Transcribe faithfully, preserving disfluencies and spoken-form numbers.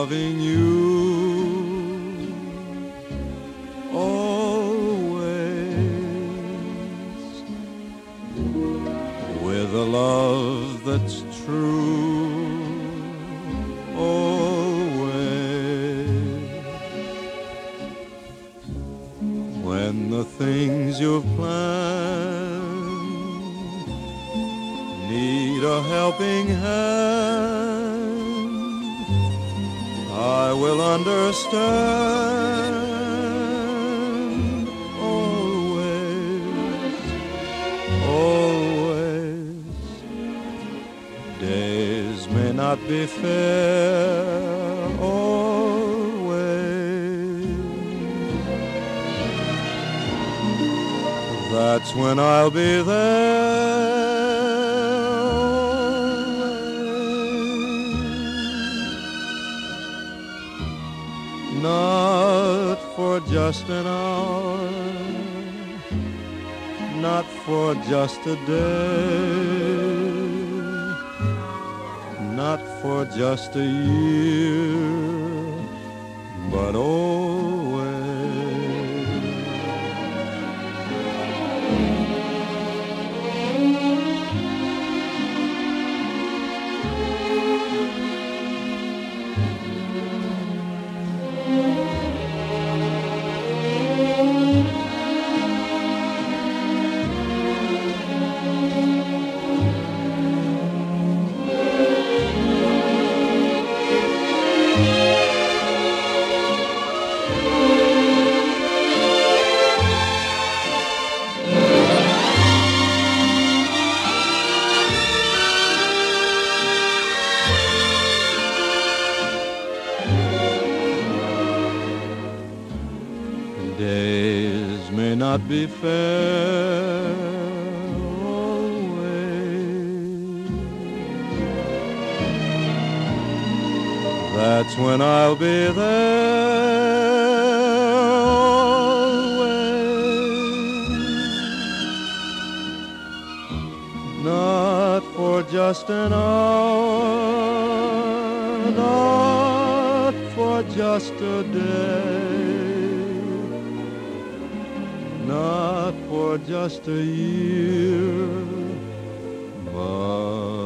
loving you always, with a love that's true always. When the things you've planned need a helping hand, I will understand always, always. Days may not be fair always. That's when I'll be there. Not for just an hour, not for just a day, not for just a year, but always. Days may not be fair always. That's when I'll be there always. Not for just an hour, not for just a day, not for just a year, but